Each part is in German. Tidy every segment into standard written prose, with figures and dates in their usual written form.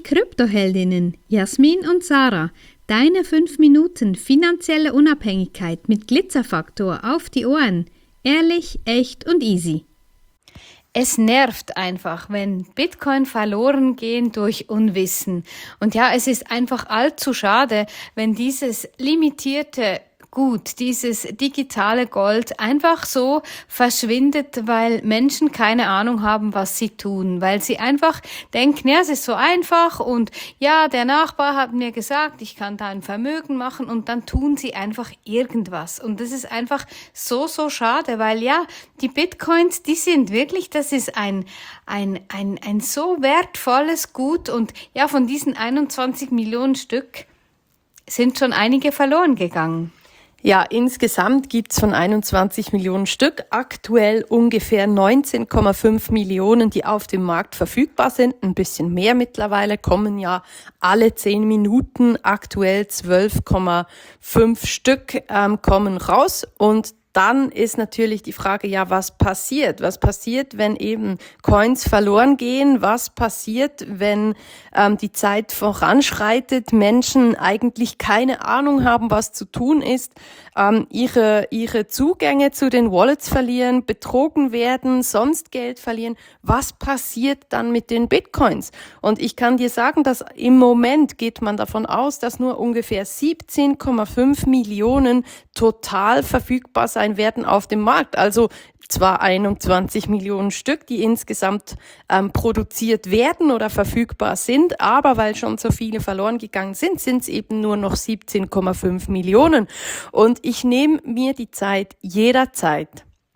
Kryptoheldinnen Jasmin und Sarah, deine 5 Minuten finanzielle Unabhängigkeit mit Glitzerfaktor auf die Ohren. Ehrlich, echt und easy. Es nervt einfach, wenn Bitcoin verloren gehen durch Unwissen. Und ja, es ist einfach allzu schade, wenn dieses limitierte Gut, dieses digitale Gold einfach so verschwindet, weil Menschen keine Ahnung haben, was sie tun, weil sie einfach denken, ja, es ist so einfach und ja, der Nachbar hat mir gesagt, ich kann da ein Vermögen machen und dann tun sie einfach irgendwas. Und das ist einfach so schade, weil ja, die Bitcoins, die sind wirklich, das ist ein so wertvolles Gut und ja, von diesen 21 Millionen Stück sind schon einige verloren gegangen. Ja, insgesamt gibt's von 21 Millionen Stück aktuell ungefähr 19,5 Millionen, die auf dem Markt verfügbar sind. Ein bisschen mehr mittlerweile, kommen ja alle 10 Minuten, aktuell 12,5 Stück kommen raus. Und dann ist natürlich die Frage, ja, was passiert? Was passiert, wenn eben Coins verloren gehen? Was passiert, wenn die Zeit voranschreitet, Menschen eigentlich keine Ahnung haben, was zu tun ist, ihre Zugänge zu den Wallets verlieren, betrogen werden, sonst Geld verlieren? Was passiert dann mit den Bitcoins? Und ich kann dir sagen, dass im Moment geht man davon aus, dass nur ungefähr 17,5 Millionen total verfügbar sein werden auf dem Markt. Also zwar 21 Millionen Stück, die insgesamt produziert werden oder verfügbar sind, aber weil schon so viele verloren gegangen sind, sind es eben nur noch 17,5 Millionen. Und ich nehme mir die Zeit jederzeit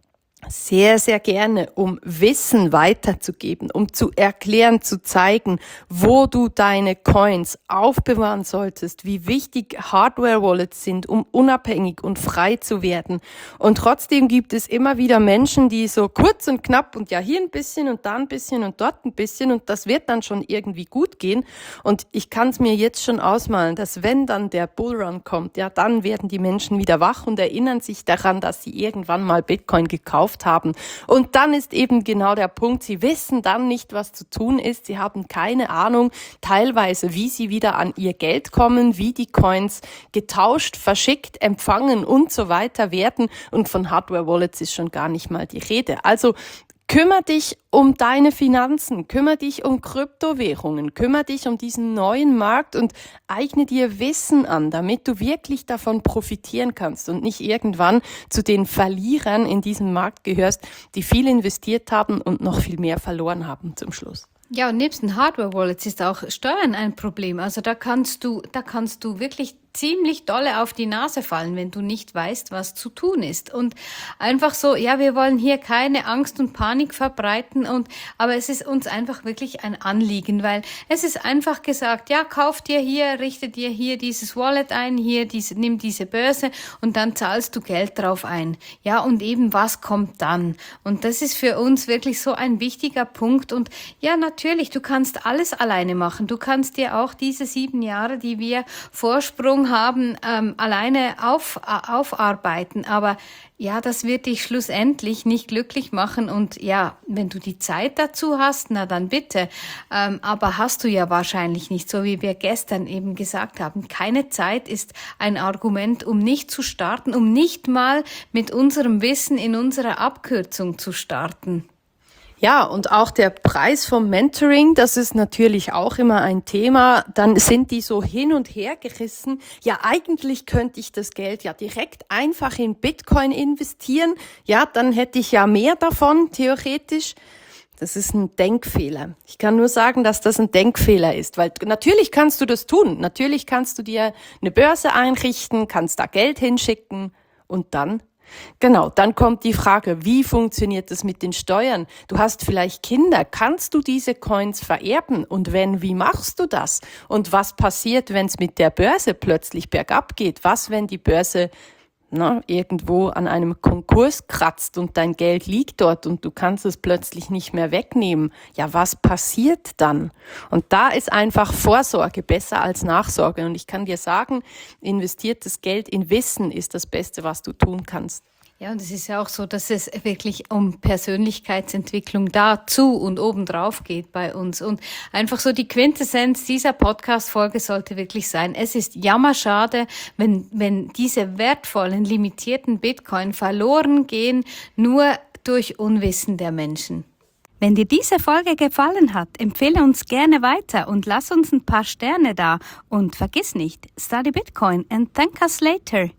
sehr, sehr gerne, um Wissen weiterzugeben, um zu erklären, zu zeigen, wo du deine Coins aufbewahren solltest, wie wichtig Hardware-Wallets sind, um unabhängig und frei zu werden. Und trotzdem gibt es immer wieder Menschen, die so kurz und knapp und ja hier ein bisschen und da ein bisschen und dort ein bisschen und das wird dann schon irgendwie gut gehen. Und ich kann es mir jetzt schon ausmalen, dass wenn dann der Bullrun kommt, ja, dann werden die Menschen wieder wach und erinnern sich daran, dass sie irgendwann mal Bitcoin gekauft haben. Und dann ist eben genau der Punkt, sie wissen dann nicht, was zu tun ist. Sie haben keine Ahnung, teilweise, wie sie wieder an ihr Geld kommen, wie die Coins getauscht, verschickt, empfangen und so weiter werden. Und von Hardware-Wallets ist schon gar nicht mal die Rede. Also kümmere dich um deine Finanzen, kümmere dich um Kryptowährungen, kümmere dich um diesen neuen Markt und eigne dir Wissen an, damit du wirklich davon profitieren kannst und nicht irgendwann zu den Verlierern in diesem Markt gehörst, die viel investiert haben und noch viel mehr verloren haben zum Schluss. Ja, und nebst den Hardware-Wallets ist auch Steuern ein Problem. Also da kannst du wirklich ziemlich dolle auf die Nase fallen, wenn du nicht weißt, was zu tun ist. Und einfach so, ja, wir wollen hier keine Angst und Panik verbreiten aber es ist uns einfach wirklich ein Anliegen, weil es ist einfach gesagt, ja, kauf dir hier, richte dir hier dieses Wallet ein, nimm diese Börse und dann zahlst du Geld drauf ein. Ja, und eben was kommt dann? Und das ist für uns wirklich so ein wichtiger Punkt und ja, natürlich, du kannst alles alleine machen. Du kannst dir auch diese 7 Jahre, die wir Vorsprung haben, alleine aufarbeiten. Aber ja, das wird dich schlussendlich nicht glücklich machen. Und ja, wenn du die Zeit dazu hast, na dann bitte. Aber hast du ja wahrscheinlich nicht, so wie wir gestern eben gesagt haben. Keine Zeit ist ein Argument, um nicht zu starten, um nicht mal mit unserem Wissen in unserer Abkürzung zu starten. Ja, und auch der Preis vom Mentoring, das ist natürlich auch immer ein Thema. Dann sind die so hin und her gerissen. Ja, eigentlich könnte ich das Geld ja direkt einfach in Bitcoin investieren. Ja, dann hätte ich ja mehr davon, theoretisch. Das ist ein Denkfehler. Ich kann nur sagen, dass das ein Denkfehler ist, weil natürlich kannst du das tun. Natürlich kannst du dir eine Börse einrichten, kannst da Geld hinschicken und dann? Genau, dann kommt die Frage, wie funktioniert das mit den Steuern? Du hast vielleicht Kinder, kannst du diese Coins vererben? Und wenn, wie machst du das? Und was passiert, wenn es mit der Börse plötzlich bergab geht? Was, wenn die Börse irgendwo an einem Konkurs kratzt und dein Geld liegt dort und du kannst es plötzlich nicht mehr wegnehmen? Ja, was passiert dann? Und da ist einfach Vorsorge besser als Nachsorge. Und ich kann dir sagen, investiertes Geld in Wissen ist das Beste, was du tun kannst. Ja, und es ist ja auch so, dass es wirklich um Persönlichkeitsentwicklung dazu und obendrauf geht bei uns. Und einfach so die Quintessenz dieser Podcast-Folge sollte wirklich sein, es ist jammerschade, wenn diese wertvollen, limitierten Bitcoin verloren gehen, nur durch Unwissen der Menschen. Wenn dir diese Folge gefallen hat, empfehle uns gerne weiter und lass uns ein paar Sterne da. Und vergiss nicht, study Bitcoin and thank us later.